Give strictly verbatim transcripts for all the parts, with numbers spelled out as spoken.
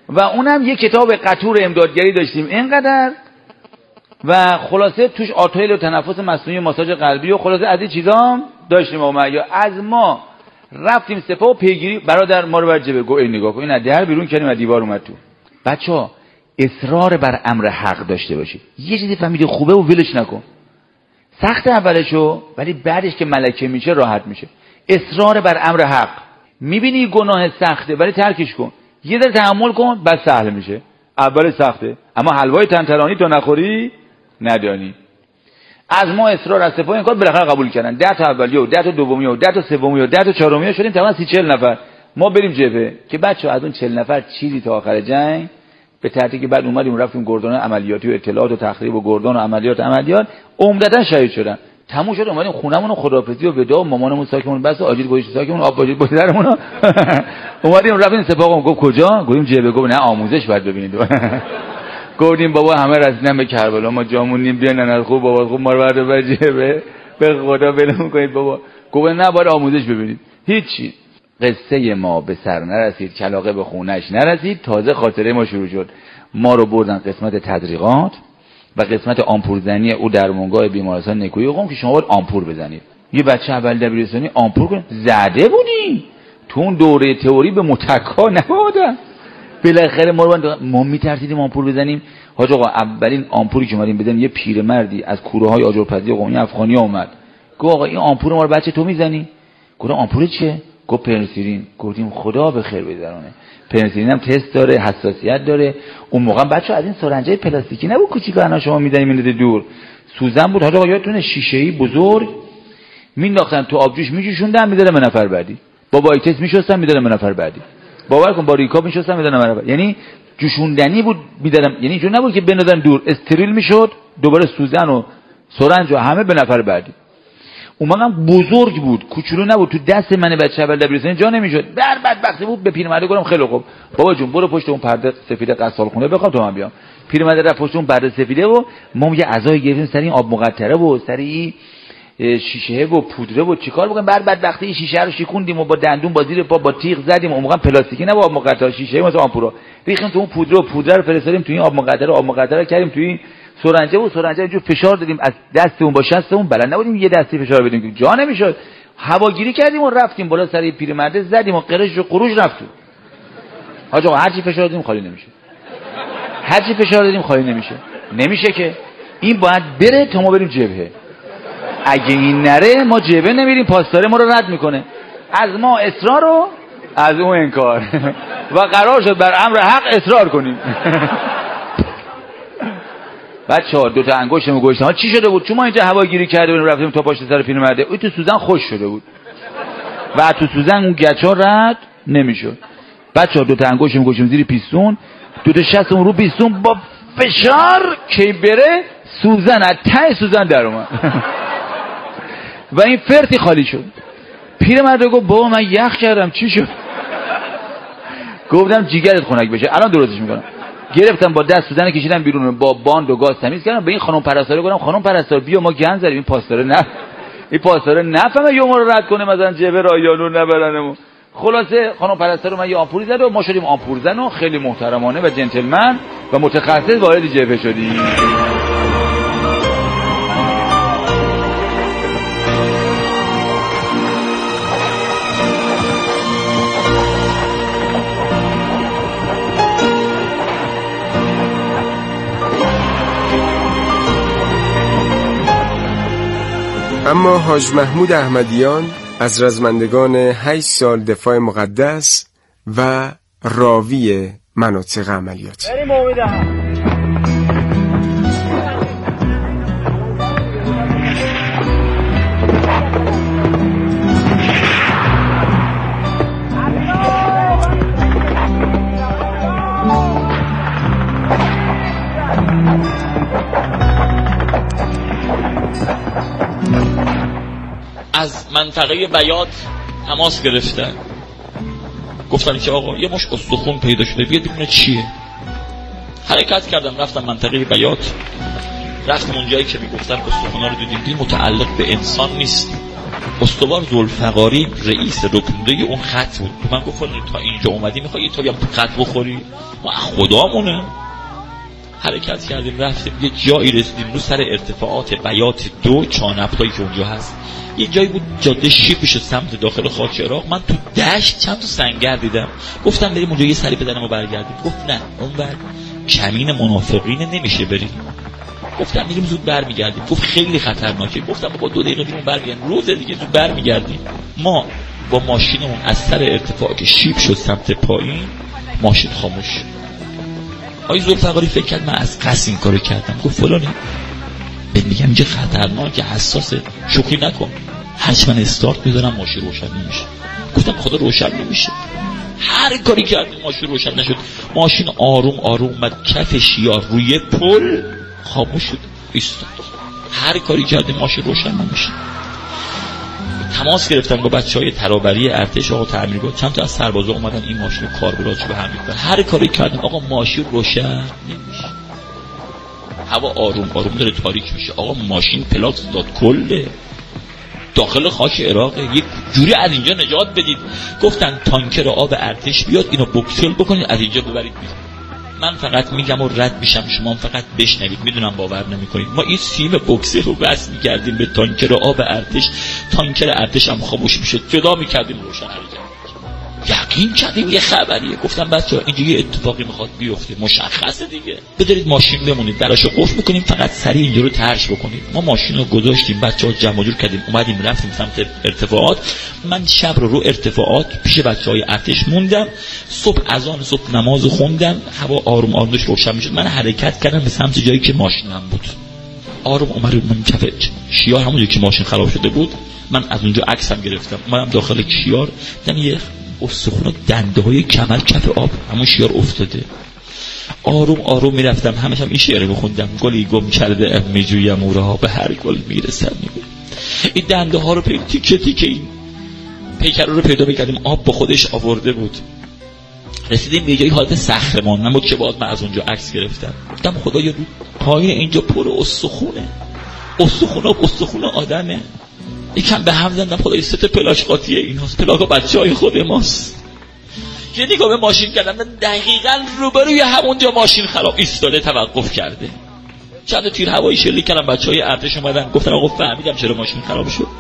و اونم یه کتاب قطور امدادگری داشتیم اینقدر و خلاصه توش آتایل و تنفس مصنوعی و ماساژ قلبی و خلاصه از این چیزا داشتیم. ما یا از ما رفتیم سپاه و پیگیری برادر ما رو بر جبه گو این نگاه کن این از در بیرون کردیم و دیوار اومد تو. بچه‌ها اصرار بر امر حق داشته باشید. یه چیزی فهمیدی خوبه و ولش نکن. سخت اولشو ولی بعدش که ملکه میشه راحت میشه. اصرار بر امر حق. میبینی گناه سخته ولی ترکش کن. یه ذره تحمل کن بعد سهل میشه. اول سخته اما حلوای تنترانی تو نخوری ندانی. از ما اصرار از سپاه این کار بالاخره قبول کردن. ده تا اولیه و ده تا دومیه و ده تا سومیه و ده تا چهارمیه شدیم تقریبا سی چهل نفر. ما بریم جبهه که بچه‌ها از اون چهل نفر چیزی تا آخر جنگ به ترتیبی که بعد اومدیم رفتیم گردان عملیاتی و اطلاعات و تخریب و گردان و عملیات عملیات عمدتا شهید شدن. تموم شد اومدیم خونمون و خداحافظی و وداع مامانمون ساکمون بس آجیل گوشت ساکمون آب باجید بازیرمون اومدیم رفتیم سپاه. گفت کجا؟ گفتیم جبهه. گفت نه آموزش باید ببینید. گفتیم بابا همه رسیدن به کربلا ما جامون نیم بیان از خوب بابا خوب ما رو برد به جبهه به خدا ولمون کنید بابا. گفت نه باید آموزش ببینید. هیچی. قصه ما به سر نرسید کلاغه به خونش نرسید. تازه خاطره ما شروع شد. ما رو بردن قسمت تدریقات و قسمت آمپول زنی او در درمانگاه بیمارستان نکویی قم که شما باید آمپول بزنید. یه بچه اول دبیرستانی آمپول کنه زده بودی تو اون دوره تئوری به متکا نبودن. بالاخره ما رو ما میترسیدیم آمپول بزنیم. حاج آقا اولین آمپولی که اومدیم بزنیم یه پیرمردی از کوره های آجرپزی قومی افغانی اومد. گفت آقا این آمپول ما رو بچه تو میزنی؟ گفتم آمپول چیه؟ گفت پنسیلین. گفتیم خدا به خیر بگذرونه. پنسیلین هم تست داره حساسیت داره. اون موقع بچه از این سرنجای پلاستیکی نبود کوچیکا الان شما میدنی میندازه دور. سوزن بود. حاج آقا یادتونه شیشه‌ای بزرگ مینداختن تو آبجوش میجوشوندن میدادن به نفر بعدی. با وایتس میشستن میدادن به نفر بعدی. باور کن با ریکاب میشستن میدادن به نفر. یعنی جوشوندنی بود میدادن. یعنی اینجوری نبود که بندازن دور استریل میشد دوباره سوزن و سرنج و همه به نفر بعدی. اون موقع بزرگ بود کوچولو نبود. تو دست من بچه اول دبیرستانی جا نمیشد. در بدبختی بود. به پیرمرد گفتم خیلی خوب بابا جون برو پشت اون پرده سفید غسال خونه بخوام تو من بیام. پیرمرد رفت پشت اون پرده سفیده و ما یه عزای گرفتیم سر این آب مقطره و سر این شیشه و پودره و چیکار بکنیم. بعد بدبختی این شیشه رو شکوندیم و با دندون با زیر پا با تیغ زدیم. اون موقع پلاستیکی نه آب مقطره شیشه مثلا آمپورا ریختیم تو اون پودره و پودره رو فرستادیم تو این آب مقطره آب مقطره کردیم تو این سرنجه و سرنجه اینجور فشار دادیم از دستمون با شستمون بلند نبودیم یه دستی فشار بدیم که جا نمیشد. هواگیری کردیم و رفتیم بالا سر پیرمرد زدیم و قرش و قروش رفتیم. حاج آقا هر چی فشار دادیم خالی نمیشه. هر چی فشار دادیم خالی نمیشه. نمیشه که این باید بره تا ما بریم جبهه. اگه این نره ما جبهه نمیریم. پاسدار ما رو رد میکنه. از ما اصرار رو از اون انکار و قرار شد بر امر حق اصرار کنیم. بچه‌ها دو تا انگشتمو گوشتن. ها چی شده بود؟ چون ما اینجا هواگیری کرده بودیم رفتیم تا پشت سر پیرمرده. اون تو سوزن خوش شده بود و تو سوزن اون گچا رد نمیشد. بچه‌ها دو تا انگشتمو گوشتم زیر پیستون دو تا شستمون رو پیستون با فشار کی بره سوزن از ته سوزن در اومد و این فرتی خالی شد. پیرمرد گفت بابا من یخ کردم چی شد؟ گفتم جیگرت خنک بشه الان درستش میکنم. گرفتم با دست سوزن کشیدم بیرون با باند و گاز تمیز کردم. به این خانم پرستاره گفتم خانم پرستار بیا ما گند زدیم. این پاسداره نه این پاسداره نفهمه یه ما رو رد کنه مثلا جبه رایانور نبرنمون. خلاصه خانم پرستار من یه آمپولی زد و ما شدیم آمپول زن و خیلی محترمانه و جنتلمن و متخصص وارد جبهه شدیم. اما حاج محمود احمدیان از رزمندگان هشت سال دفاع مقدس و راوی مناطق عملیات. بریم امید هم. از منطقه بیات تماس گرفتن گفتن که آقا یه مش استخون پیدا شده بیاد ببینه چیه. حرکت کردم رفتم منطقه بیات. رفتم اونجایی که میگفتن استخونا رو دیدیم دید متعلق به انسان نیست. استوار ذوالفقاری رئیس رکنده اون خط بود. من گفتم تا اینجا اومدی میخوای تو هم خط بخوری؟ ما خدامونه. حرکت کردیم رفتیم یه جایی رسیدیم رو سر ارتفاعات بیات دو چانفتایی که اونجا هست. یه جایی بود جاده شیپش سمت داخل خاک عراق. من تو دشت چند تا سنگر دیدم. گفتم بریم اونجا یه سری بزنیم و برگردیم. گفت نه اونور کمین منافقین نمیشه بریم. گفتم میریم زود برمیگردیم. گفت خیلی خطرناکه. گفتم با دو دقیقه بریم برگردیم. روز دیگه زود برمیگردیم. ما با ماشینمون از سر ارتفاع که شیپ شد سمت پایین ماشین خاموش. آقای ذوالفقاری فکر کرد من از قصد این کارو کردم. گفت فلانی بهت میگم اینجا خطرناکه حساسه شوخی نکن. هرچی من استارت میذارم ماشین روشن نمیشه. گفتم خدا روشن نمیشه. هر کاری کردیم ماشین روشن نشد. ماشین آروم آروم اومد کف شیار روی پل خاموش شد ایستاد. هر کاری کردیم ماشین روشن نمیشه. تماس گرفتم با بچهای ترابری ارتش آقا تعمیرگاه چند تا از سربازا اومدن این ماشین کاربراتش به هم ریختن. هر کاری کردیم آقا ماشین روشن نمیشه. هوا آروم آروم داره تاریک میشه. آقا ماشین پلاکس داد کله داخل خاک عراق. یک جوری از اینجا نجات بدید. گفتن تانکر آب ارتش بیاد اینو بوکسل بکنید از اینجا ببرید بیرون. من فقط میگم و رد میشم شما فقط بشنوید. میدونم باور نمیکنید. ما این سیم بوکسل رو وصل میکردیم به تانکر آب ارتش. تانکر ارتش هم خاموش میشد. جدا میکردیم روشن حرکت. یقین کردیم یه خبریه. گفتم بچه‌ها اینجا یه اتفاقی میخواد بیفته مشخصه دیگه. بذارید ماشین بمونید دراشو قفل میکنیم فقط سریع اینجا رو ترش بکنید. ما ماشین رو گذاشتیم بچه‌ها جمع جور کردیم اومدیم رفتیم سمت ارتفاعات. من شب رو رو ارتفاعات پیش بچهای ارتش موندم. صبح اذان صبح نماز خوندم. هوا آروم آروم داشت روشن میشد. من حرکت کردم به سمت جایی که ماشینم بود. آروم اومد من کف شیار همون جایی که ماشین خراب شده بود. من از اونجا عکسم گرفتم. اومدم داخل شیار دیدم یه استخون دنده های کمر کف آب همون شیار افتاده. آروم آروم میرفتم همش هم این شعر میخوندم. گلی گم کرده میجویم او را به هر گل میرسم. این دنده ها رو پیدا تیکه تیکه این پیکر رو پیدا میکردیم. آب با خودش آورده بود. رسیدیم به جایی حالت صخره‌مان من بود که بعد من از اونجا عکس گرفتم. گفتم خدایا رو پای اینجا پر استخونه. استخونه استخونه آدمه. یکم به هم زدم خدای ست پلاش قاطیه این هاست. پلاکا بچه های خود ماست. یه نگاه به ماشین کردم دقیقا روبروی همونجا ماشین خراب ایستاده توقف کرده. چند تیر هوایی شلیک کردم بچه های ارتش اومدن گفتن آقا فهمیدم چرا ماشین خراب شد.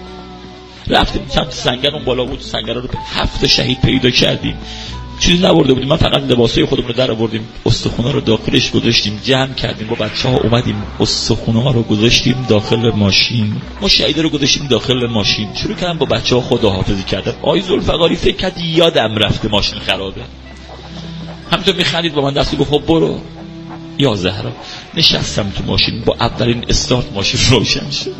رفتیم چند سنگر اون بالا بود. سنگر رو هفت شهید پیدا کردیم. چیزی نبرده بودیم. من فقط لباسای خودمون رو در آوردیم استخونا رو داخلش گذاشتیم جمع کردیم با بچه‌ها اومدیم استخونا رو گذاشتیم داخل ماشین. ما شهیدا رو گذاشتیم داخل ماشین. شروع کردم با بچه‌ها خداحافظی کردن. آقای ذوالفقاری فکر کرد یادم رفته ماشین خرابه. همینطور میخندید با من دستی گفت خب برو. یا زهرا نشستم تو ماشین با اولین استارت ماشین روشن شد.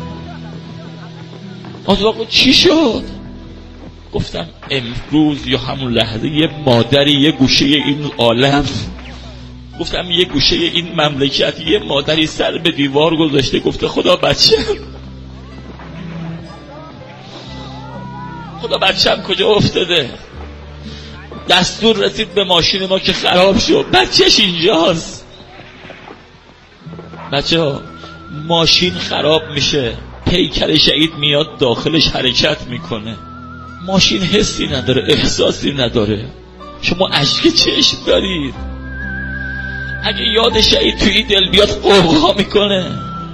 آقا چی شد؟ گفتم امروز یا همون لحظه یه مادری یه گوشه این عالم گفتم یه گوشه این مملکت یه مادری سر به دیوار گذاشته گفته خدا بچه خدا بچه‌م کجا افتاده. دستور رسید به ماشین ما که خراب شد. بچهش اینجاست. بچه ها ماشین خراب میشه پیکر شهید میاد داخلش حرکت میکنه. ماشین حسی نداره احساسی نداره. شما اشک چشم دارید. اگه یاد شهید توی دل بیاد قوقا میکنه.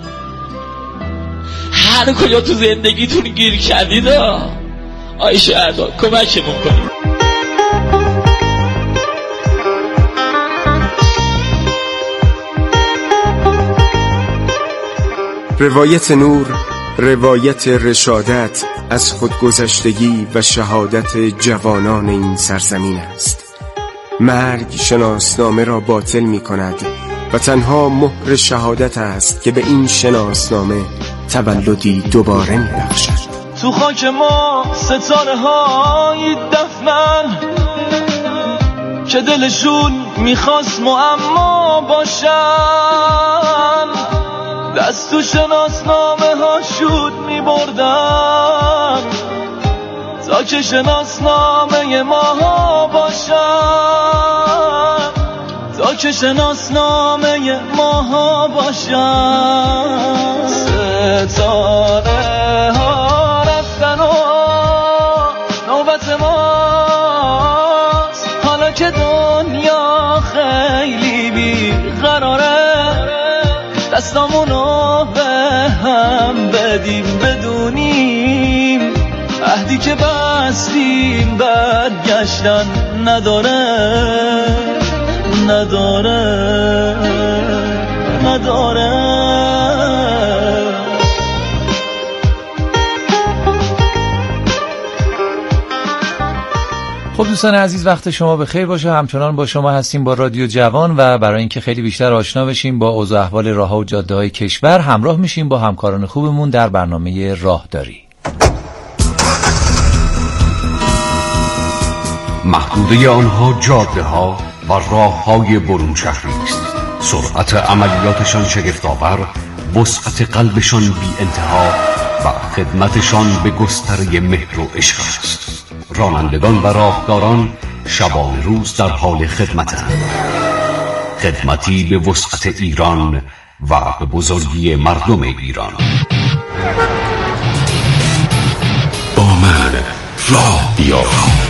هر کجا تو زندگیتون گیر کردید آی شهدا کمکمون کنید. روایت نور، روایت رشادت از خودگذشتگی و شهادت جوانان این سرزمین است. مرگ شناسنامه را باطل می کند و تنها مهر شهادت است که به این شناسنامه تولدی دوباره می بخشد. تو خاک ما ستاره های دفنن که دلشون میخواست معما باشن. دست تو شناسنامه ها شود میبردن تا که شناسنامه ما باشن. تا که شناسنامه ما باشن. ستاره ها رفتن و نوبت ماست حالا که دنیا خیلی دستامونو به هم بدیم بدونیم عهدی که بستیم برگشتن نداره نداره نداره. خب دوستان عزیز وقت شما بخیر باشه. همچنان با شما هستیم با رادیو جوان و برای اینکه خیلی بیشتر آشنا بشیم با اوضاع احوال راه‌ها و جاده‌های کشور همراه میشیم با همکاران خوبمون در برنامه راهداری. محدوده آنها جاده‌ها و راه‌های برون شهری است. سرعت عملیاتشان شگفت‌آور، وسعت قلبشان بی انتها و خدمتشان به گستره مهر و عشق است. رانندگان و راهداران شبان روز در حال خدمتند. خدمتی به وسعت ایران و به بزرگی مردم ایران. با من راه بیا.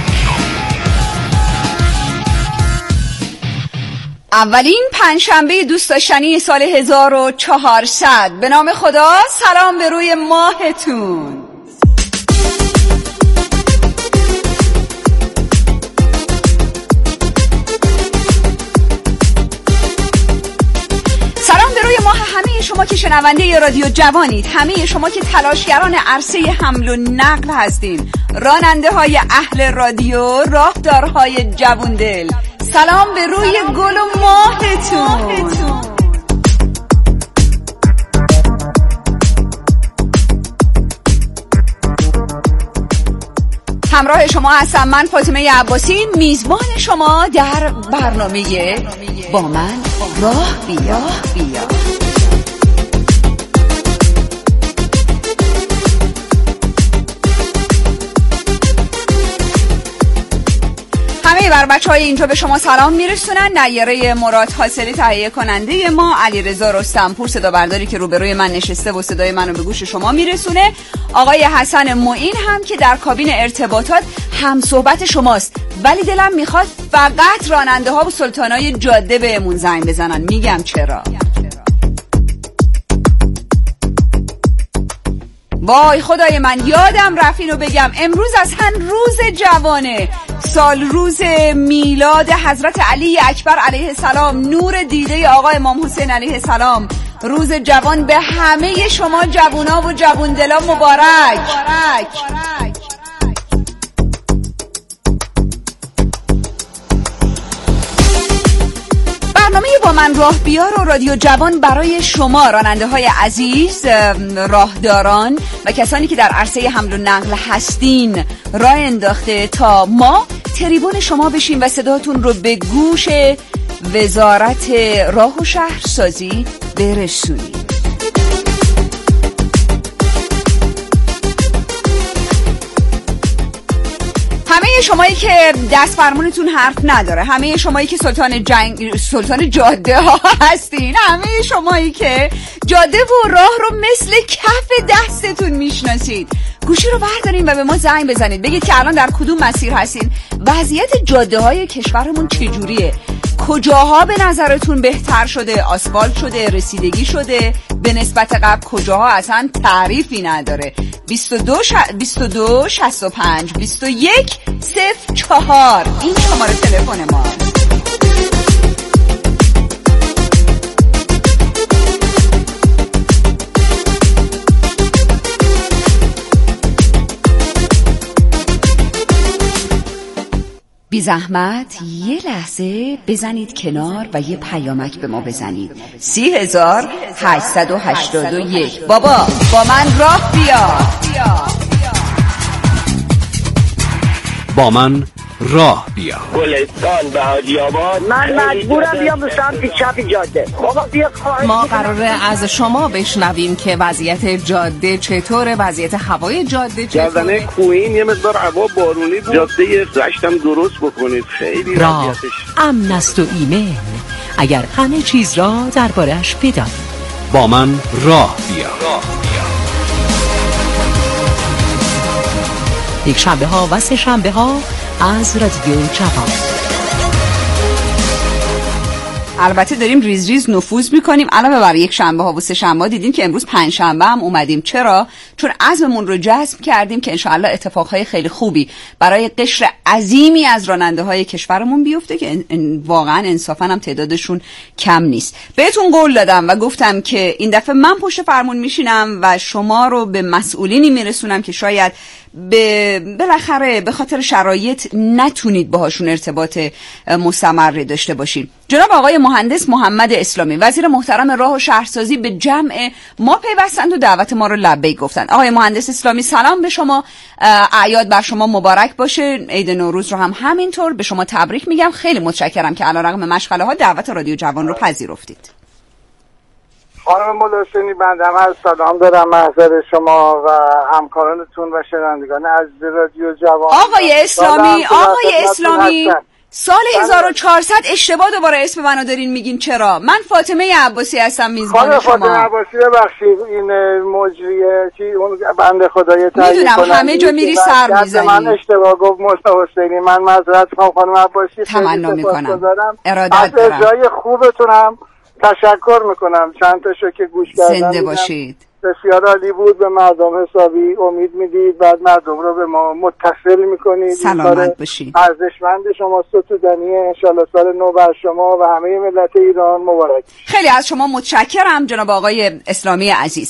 اولین پنجشنبه دوست داشتنی سال هزار و چهارصد. به نام خدا، سلام به روی ماهتون. همه شما که شنونده رادیو جوانید، همه شما که تلاشگران عرصه حمل و نقل هستین، راننده های اهل رادیو، راهدارهای جووندل، سلام به روی گل و ماهتون. همراه شما هستم من فاطمه عباسی، میزبان شما در برنامه با من راه بیا بیا. همه بر بچه های اینجا به شما سلام میرسونن. نیره مراد حاصلی تهیه کننده ما، علیرضا رستمپور صدا برداری که روبروی من نشسته و صدای منو به گوش شما میرسونه، آقای حسن معین هم که در کابین ارتباطات هم صحبت شماست. ولی دلم میخواد فقط راننده ها و سلطانای جاده بهمون زنگ بزنن. میگم چرا؟ وای خدای من، یادم رفت اینو بگم، امروز اصلا روز جوانه، سال روز میلاد حضرت علی اکبر علیه السلام، نور دیده آقا امام حسین علیه السلام. روز جوان به همه شما جوونا و جووندلا مبارک. برنامه با من راه بیار و رادیو جوان برای شما راننده های عزیز، راهداران و کسانی که در عرصه حمل و نقل هستین راه انداخته تا ما تریبون شما بشیم و صداتون رو به گوش وزارت راه و شهرسازی برسونیم. همه شمایی که دست فرمونتون حرف نداره، همه شمایی که سلطان جنگ سلطان جاده ها هستین، همه شمایی که جاده و راه رو مثل کف دستتون میشناسید، گوشی رو بردارین و به ما زنگ بزنید، بگید که الان در کدوم مسیر هستین، وضعیت جاده های کشورمون چجوریه، کجاها به نظرتون بهتر شده، آسفالت شده، رسیدگی شده، به نسبت قبل کجاها اصلا تعریفی نداره. بیست و دو شصت و پنج بیست و یک صفر چهار این شماره تلفن ماست. بی زحمت یه لحظه بزنید کنار و یه پیامک به ما بزنید. سی هزار هشتصد و هشتاد و یک. بابا با من راه بیا. با من راه بیا. گلستان به حاجی آباد. من مجبورم بیام به سمت چپ جاده. بابا بیا. ما قراره از شما بشنویم که وضعیت جاده چطوره، وضعیت هوای جاده چطوره. جاده‌ی کوین یه مقدار هوا بارونی بود. جاده رشتم درست بکنید. خیلی راه امن است و ایمن، اگر همه چیز را درباره‌اش بدانید. با من راه بیا. یک شنبه ها و سه شنبه ها از رادیو جوان. البته داریم ریز ریز نفوذ میکنیم. علاوه بر یک شنبه ها و سه شنبه ها دیدیم که امروز پنج شنبه هم اومدیم. چرا؟ چون عزممون رو جزم کردیم که انشاءالله اتفاقهای خیلی خوبی برای قشر عظیمی از راننده های کشورمون بیفته که واقعا انصافا هم تعدادشون کم نیست. بهتون قول دادم و گفتم که این دفعه من پشت فرمون میشینم و شما رو به مسئولینی میرسونم که شاید به بالاخره به خاطر شرایط نتونید باهاشون ارتباط مستمر داشته باشین. جناب آقای مهندس محمد اسلامی وزیر محترم راه و شهرسازی به جمع ما پیوستند و دعوت ما رو لبیک گفتند. آقای مهندس اسلامی سلام به شما، اعیاد بر شما مبارک باشه. عید نوروز رو هم همینطور به شما تبریک میگم. خیلی متشکرم که علیرغم مشغله ها دعوت رادیو جوان رو پذیرفتید. خانم ملاسنی بندم از سلام دارم محضر شما و همکارانتون و شنوندگان عزیز رادیو جوان. آقای اسلامی آقای اسلامی سال هزار و چهارصد اشتباه دوباره اسم منو دارین میگین. چرا؟ من فاطمه عباسی هستم میزبان شما. فاطمه عباسی ببخشید این مجریه چی اون بنده خدای تعیین کنم میدونم همه جا میری سر میزنی. من اشتباه گفت موسی حسینی. من معذرت میخوام خانم عباسی. تمنا میکنم. ارادت دارم. از جای خوبتون هم تشکر میکنم. چند تاشو که گوش کردم. زنده باشید. بسیار عالی بود. به مردم حسابی امید میدید، بعد مردم رو به ما متصل میکنید. سلامت باشید. ارزشمند شما ستودنی. انشالله سال نو بر شما و همه ملت ایران مبارک. خیلی از شما متشکرم جناب آقای اسلامی عزیز.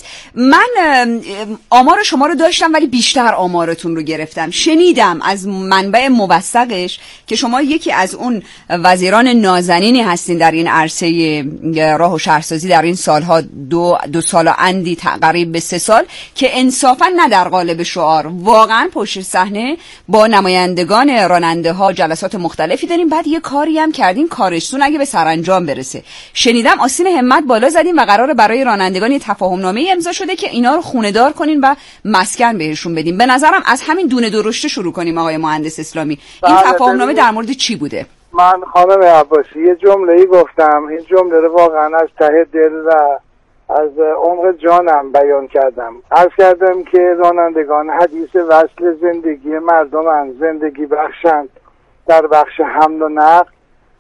من آمار شما رو داشتم ولی بیشتر آمارتون رو گرفتم. شنیدم از منبع موثقش که شما یکی از اون وزیران نازنینی هستین در این عرصه راه و شهرسازی در این سالها دو دو سال و اندی قریب به سه سال که انصافا نه در قالب شعار، واقعا پشت صحنه با نمایندگان راننده ها جلسات مختلفی داریم. بعد یه کاری هم کردیم کارشتون اگه به سرانجام برسه. شنیدم آستین همت بالا زدیم و قراره برای رانندگان یه تفاهم نامه امضا شده که اینا رو خونه دار کنین و مسکن بهشون بدیم. به نظرم از همین دونه درشته شروع کنیم. آقای مهندس اسلامی این تفاهم نامه در مورد چی بوده؟ من خانم عباسی یه جمله‌ای گفتم، این جمله رو واقعا از ته دل و از عمق جانم بیان کردم. عرض کردم که رانندگان حدیث وصل زندگی مردمند، زندگی بخشند در بخش حمل و نقل.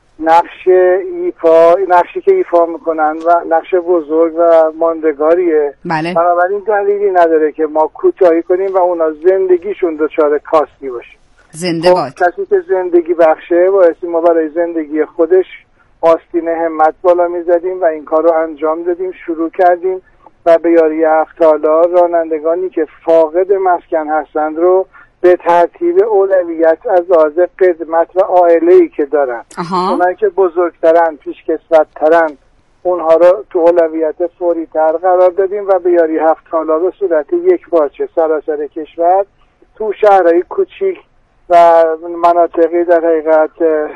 نقش ایفا نقشی که ایفا میکنن و نقش بزرگ و ماندگاریه. بله. بنابراین دلیلی نداره که ما کوتاهی کنیم و اونا زندگیشون دچار کاستی باشه. زنده باد. کسی که زندگی بخشه بایستی ما برای زندگی خودش آستین همت بالا میزدیم و این کار رو انجام دادیم، شروع کردیم و به یاری هفت‌تالا رانندگانی که فاقد مسکن هستند رو به ترتیب اولویت از لحاظ خدمت و عائله‌ای که دارن، اونایی که بزرگترن، پیشکسوت‌ترن، اونها رو تو اولویت فوری تر قرار دادیم و به یاری هفت‌تالا به صورت یک پارچه سراسر کشور تو شهرهای کوچیک و مناطقی در حقیقت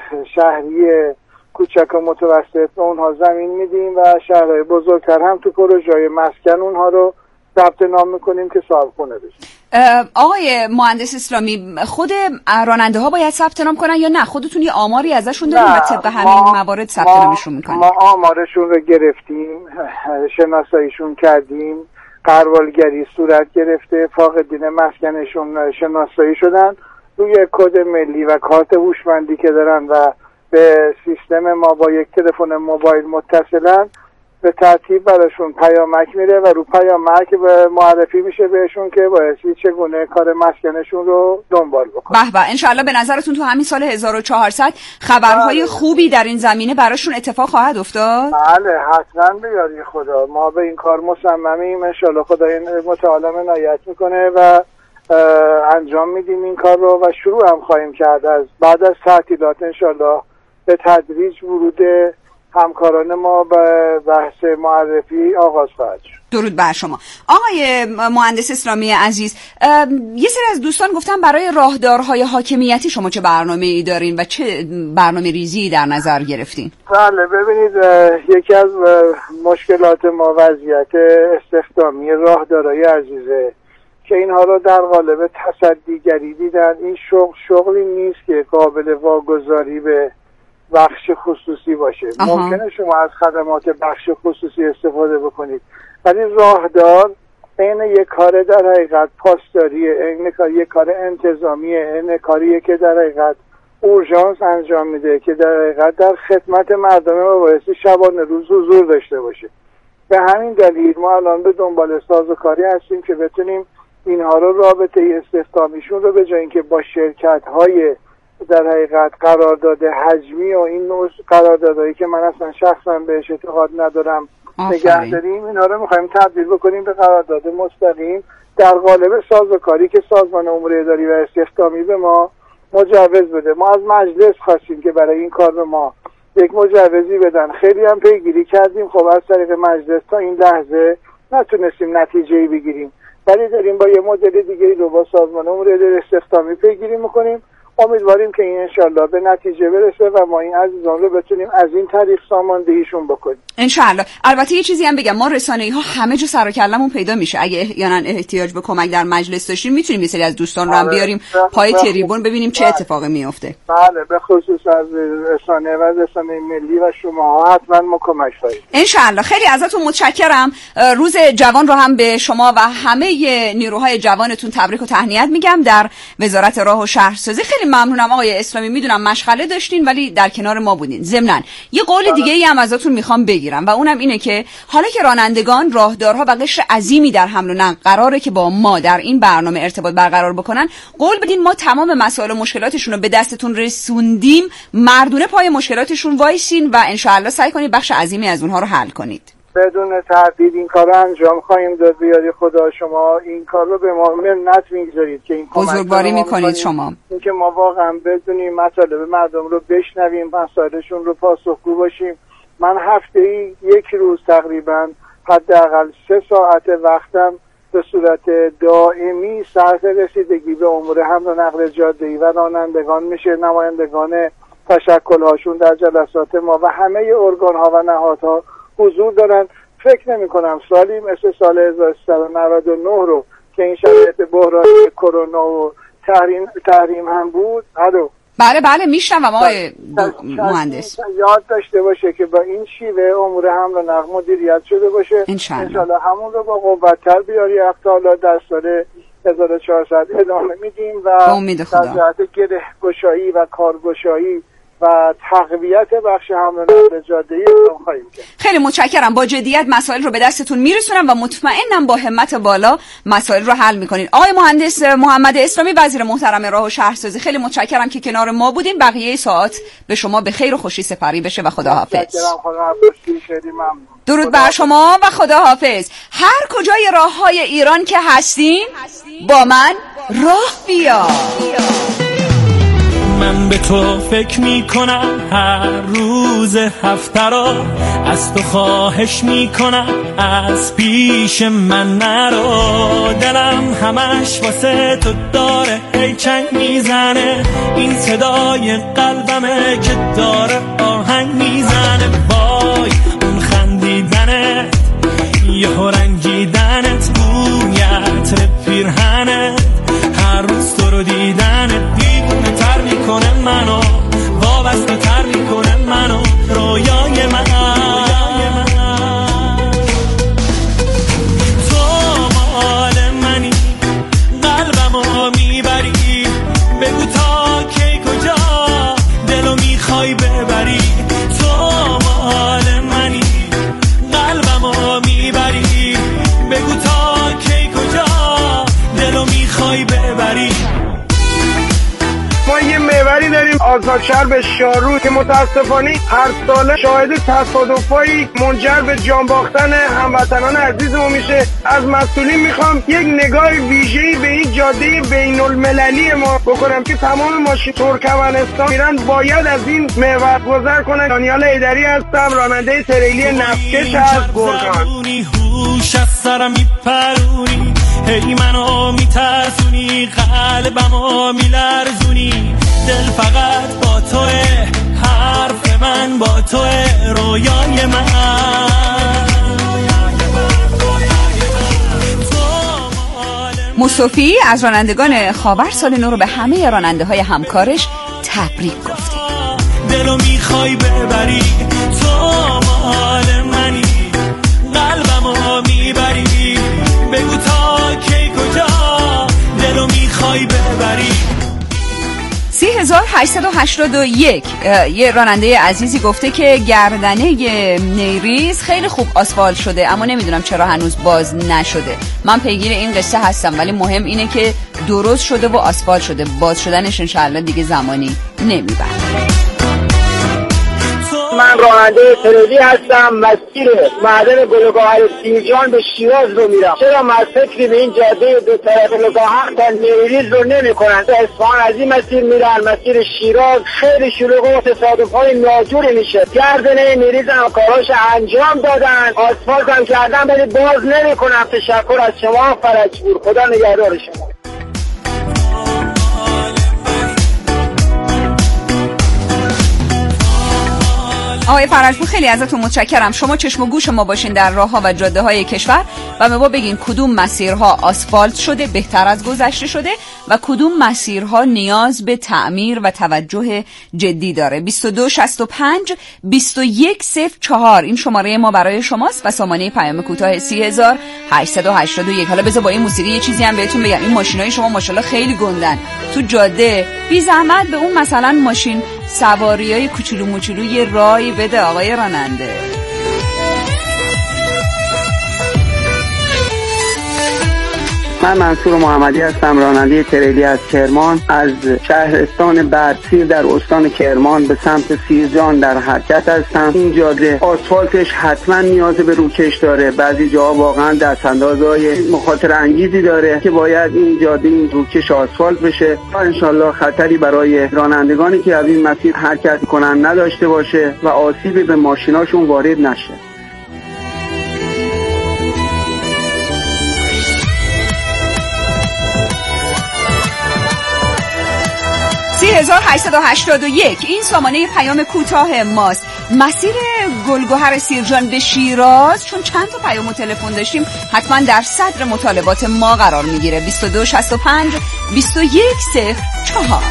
شهری کوچک و متوسط اونها زمین میدیم و شهرهای بزرگتر هم تو پروژه‌های مسکن اونها رو ثبت نام میکنیم که صاحب خونه بشن. آقای مهندس اسلامی خود راننده ها باید ثبت نام کنن یا نه خودتون یه آماری ازشون دارین و طبق همین موارد ثبت نامشون میکنین؟ ما آمارشون رو گرفتیم، شناساییشون کردیم، قربالگری صورت گرفته، فاقدین مسکنشون شناسایی شدن روی کد ملی و کارت هوشمندی که دارن و به سیستم ما با یک تلفن موبایل متصلن. به ترتیب براشون پیامک میره و رو پیامک به معرفی میشه بهشون که بایستی چگونه کار مسکنشون رو دنبال بکنن. به به انشاءالله به نظرتون تو همین سال هزار و چهارصد خبرهای بله. خوبی در این زمینه براشون اتفاق خواهد افتاد؟ بله حتما به یاری خدا ما به این کار مصممیم. انشاءالله خدا این متعال عنایت میکنه و انجام میدیم این کار رو و شروع هم خواهیم کرد. از بعد از تعطیلات انشاءالله به تدریج ورود همکاران ما به بحث معرفی آغاز خواهد شد. درود بر شما آقای مهندس اسلامی عزیز. یه سری از دوستان گفتن برای راهدارهای حاکمیتی شما چه برنامه‌ای دارین و چه برنامه ریزی در نظر گرفتین؟ بله ببینید یکی از مشکلات ما وضعیت استخدامی راهدارهای عزیزه که اینها رو در قالب تصدیگری دیدن. این شغل شغلی نیست که قابل واگذاری به بخش خصوصی باشه. آها. ممکنه شما از خدمات بخش خصوصی استفاده بکنید ولی راهدار این یک کار در حقیقت پاسداریه، این یک کار انتظامیه، این کاریه که در حقیقت اورژانس انجام میده که در حقیقت در خدمت مردم مبایستی شبانه روز حضور داشته باشه. به همین دلیل ما الان به دنبال سازوکاری هستیم که بتونیم اینها رو رابطه استخدامیشون رو به جای اینکه با شرکت‌های در حقیقت قرارداد حجمی و این نوع قراردادهایی که من اصلا شخصا بهش اعتقاد ندارم نگه داریم، اینها رو می‌خوایم تبدیل بکنیم به قرارداد مستقیم در قالب سازوکاری که سازمان امور اداری و استخدامی به ما مجوز بده. ما از مجلس خواستیم که برای این کار به ما یک مجوزی بدن، خیلی هم پیگیری کردیم، خب از طریق مجلس تا این لحظه نتونستیم نتیجه‌ای بگیریم، ولی داریم با یه مدل دیگه رو با سازمان امور اداری استخدامی پیگیری میکنیم. امیدواریم که این انشالله به نتیجه برسه و ما این عزیزان رو بتونیم از این طریق ساماندهیشون بکنیم انشالله. البته یه چیزی هم بگم، ما رسانه‌ای ها همه جا سر و کلمون پیدا میشه. اگه احیانا احتیاج به کمک در مجلس داشتیم میتونیم یه سری از دوستان رو هم بیاریم پای تریبون ببینیم چه اتفاقی میفته. بله، به خصوص از رسانه و رسانه ملی و شما حتما ما کمک خواهیم انشالله. خیلی ازتون متشکرم. روز جوان رو هم به شما و همه نیروهای جوانتون تبریک و تهنیت میگم در وزارت راه و شهرسازی. خیلی ممنونم آقای اسلامی، میدونم مشغله داشتین ولی در کنار ما بودین. ضمناً یه قول دیگه ای هم ازتون میخوام بگیرم و اونم اینه که حالا که رانندگان، راهدارها و قشر عظیمی در حمل و نقل قراره که با ما در این برنامه ارتباط برقرار بکنن، قول بدین ما تمام مسائل و مشکلاتشون رو به دستتون رسوندیم، مردونه پای مشکلاتشون وایسین و انشاءالله سعی کنید بخش عظیمی از اونها رو حل کنید. بدون تردید این کار رو انجام خواهیم داد. بیاری خدا شما این کار رو به ما منت میگذارید که این بزرگواری میکنید شما، اینکه ما واقعا بدونیم مطالب مردم رو بشنویم، مسائلشون رو پاسخگو باشیم. من هفته ای یک روز تقریبا حداقل سه ساعت وقتم به صورت دائمی صرف رسیدگی به امور حمل و نقل جاده‌ای و رانندگان میشه. نمایندگان تشکل‌هاشون در جلسات ما و همه ارگان‌ها و نهادها حضور دارن. فکر نمی کنم سالی مثل سال هزار و سیصد و نود و نه رو که این شرایط بحرانی کرونا و تحریم تحریم هم بود. الو بله بله میشنوم آقای مهندس. یاد داشته باشه که با این شیوه امور حمل و نقل مدیریت شده باشه. انشالله همون رو با قوت‌تر بیاری اقتالا در سال هزار و چهارصد ادامه میدیم و در جهت گره گشایی و کارگشایی و تقویت بخش حمل و نقل جاده‌ای اقدام خواهیم کرد. خیلی متشکرم. با جدیت مسائل رو به دستتون میرسونم و مطمئنم با همت بالا مسائل رو حل میکنین. آقای مهندس محمد اسلامی، وزیر محترم راه و شهرسازی، خیلی متشکرم که کنار ما بودین. بقیه ساعت به شما به خیر و خوشی سپری بشه و خداحافظ. درود بر شما و خداحافظ. هر کجای راههای ایران که هستین با من راه بیا. من به تو فکر میکنم هر روز هفته را، از تو خواهش میکنم از پیش من نرو. دلم همش واسه تو داره هی چنگ میزنه، این صدای قلبمه که داره آهنگ میزنه. وای اون خندیدنت، یهو رنگیدنت، بویت پیرهنت، هر روز تو رو دیدنت دیوونه تر میکنه منو، وابسته تر میکنه منو، رویای من. تو مال منی، قلبمو میبری، بگو تا کی کجا دلو میخوای ببری. تو مال منی، قلبمو میبری، بگو تا کی کجا دلو میخوای ببری. ما یه محوری داریم آزادشهر به شارو که متاسفانه هر ساله شاهد تصادفایی منجر به جان باختن هموطنان عزیزمون میشه. از مسئولین میخوام یک نگاه ویژه‌ای به این جاده بین المللی ما بکنم که تمام ماشین ترکمنستان میرن باید از این محور گذر کنن. دانیال ایدری هستم، راننده تریلی نفتکش از گرگان. هوش از سرم میپرونی، هی منو میترسونی، قلبمو میلرزونی. دل فقط با توه، حرف من با توه، رویای من. مصطفی از رانندگان خاور سال نو رو به همه راننده های همکارش تبریک گفت. دلو میخوای ببری، تو مال منی، قلبمو میبری، بگو تا کی کجا دلو میخوای ببری. سی هزار و هشتصد و هشتاد و یک یه راننده عزیزی گفته که گردنه نیریز خیلی خوب آسفالت شده اما نمیدونم چرا هنوز باز نشده. من پیگیر این قصه هستم ولی مهم اینه که درست شده و آسفالت شده، باز شدنش انشاءالله دیگه زمانی نمیبره. من راننده تریلی هستم، مسیر معدن گلگاهر سیرجان به شیراز رو میرم. چرا من فکری به این جاده دو طرف گلگاهر تا نیریز رو نمی کنن؟ اصفهان از این مسیر میرن، مسیر شیراز خیلی شلوغ و تصادف‌های ناجوری میشه. گردنه نیریز هم کاراش انجام دادن، آسفالت هم کردن ولی باز نمی کنن. تشکر از شما فرجپور، خدا نگهدار شما. آقای فرجپور خیلی ازتون متشکرم. شما چشم و گوش ما باشین در راه‌ها و جاده‌های کشور و به ما بگین کدوم مسیرها آسفالت شده بهتر از گذشته شده و کدوم مسیرها نیاز به تعمیر و توجه جدی داره. بیست و دو شصت و پنج بیست و یک صفر چهار این شماره ما برای شماست و سامانه پیام کوتاه سی هزار و هشتصد و هشتاد و یک. حالا بذار با این موسیقی یه چیزی هم بهتون بگم. این ماشینای شما ماشاءالله خیلی گندن. تو جاده بی زحمت به اون مثلا ماشین سواریای کوچولو موچولو یه رای بده آقای راننده. من منصور محمدی هستم، راننده تریلی از کرمان. از شهرستان بردسیر در استان کرمان به سمت سیرجان در حرکت هستم. این جاده آسفالتش حتما نیاز به روکش داره، بعضی جاها واقعا دستاندازهای مخاطره انگیزی داره که باید این جاده این روکش آسفالت بشه تا انشالله خطری برای رانندگانی که از این مسیر حرکت کنن نداشته باشه و آسیبی به ماشیناشون وارد نشه. سی هزار و هشتصد و هشتاد و یک این سامانه پیام کوتاه ماست. مسیر گلگهر سیرجان به شیراز چون چند تا پیام و تلفن داشتیم حتما در صدر مطالبات ما قرار میگیره. بیست و دو شصت و پنج بیست و یک صفر چهار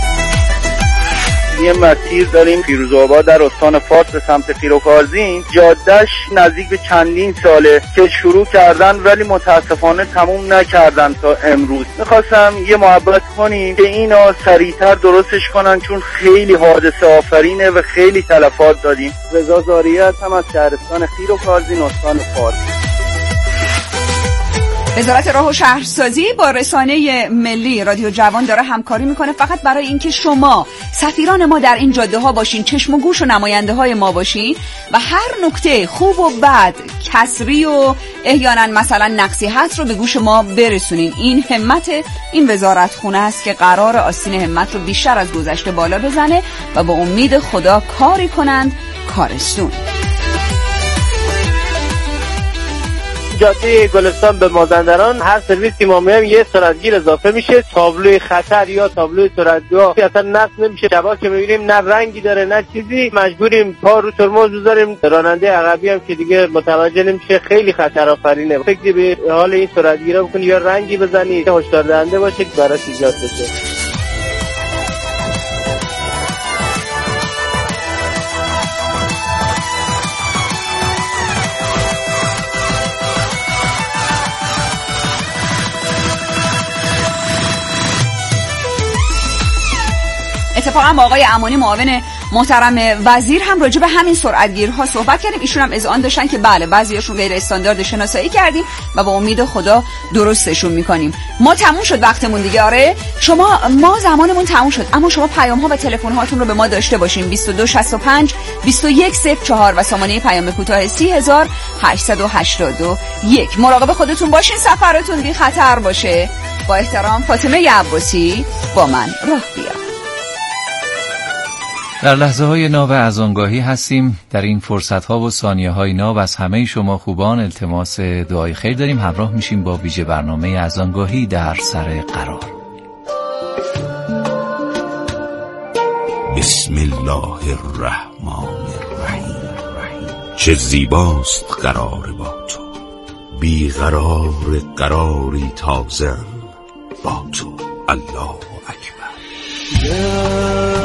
یه مسیر داریم فیروزآباد در استان فارس به سمت پیروکارزین. جادهش نزدیک به چندین ساله که شروع کردن ولی متاسفانه تموم نکردن تا امروز. میخواستم یه محبت کنیم که اینا سریعتر درستش کنن چون خیلی حادثه آفرینه و خیلی تلفات دادیم. رضا زاریه هستم از شهرستان پیروکارزین استان فارس. وزارت راه و شهرسازی با رسانه ملی رادیو جوان داره همکاری میکنه فقط برای اینکه شما سفیران ما در این جاده ها باشین، چشم و گوش و نماینده های ما باشین و هر نکته خوب و بد، کسری و احیانا مثلا نقصی هست رو به گوش ما برسونین. این همت این وزارت خونه است که قرار آستین همت رو بیشتر از گذشته بالا بزنه و با امید خدا کاری کنند کارستون. جاده گلستان به مازندران هر سرویسی ما میایم یه سرعتگیر اضافه میشه، تابلوی خطر یا تابلوی سرعتگاه اصلا نصب نمیشه. شبا که میبینیم نه رنگی داره نه چیزی، مجبوریم پا رو ترمز بذاریم. راننده عقبی هم که دیگه متوجه نمیشه، خیلی خطر آفرینه. فکر به حال این سرعتگیرا بکنی یا رنگی بزنی هشدار دهنده باشه که براش ایجاد بشه. اتفاقا با آقای امانی معاون محترم وزیر هم راجع به همین سرعتگیرها صحبت کردیم. ایشون هم اذعان داشتن که بله بعضیاشون غیر استاندارد شناسایی کردیم و با امید خدا درستشون میکنیم. ما تموم شد وقتمون دیگه. آره شما ما زمانمون تموم شد اما شما پیام ها و تلفن هاتون رو به ما داشته باشین. بیست و دو شصت و پنج بیست و یک صفر چهار و سامانه پیام کوتاه سی هزار و هشتصد و هشتاد و یک. مراقب خودتون باشین، سفرتون بی خطر باشه. با احترام فاطمه عباسی با من راه بیا. در لحظه های ناب اذانگاهی هستیم. در این فرصت ها و ثانیه های ناب از همه شما خوبان التماس دعای خیر داریم. همراه میشیم با ویژه برنامه اذانگاهی در سر قرار. بسم الله الرحمن الرحیم. چه زیباست قرار با تو، بی قرار قراری تازه با تو. الله اکبر.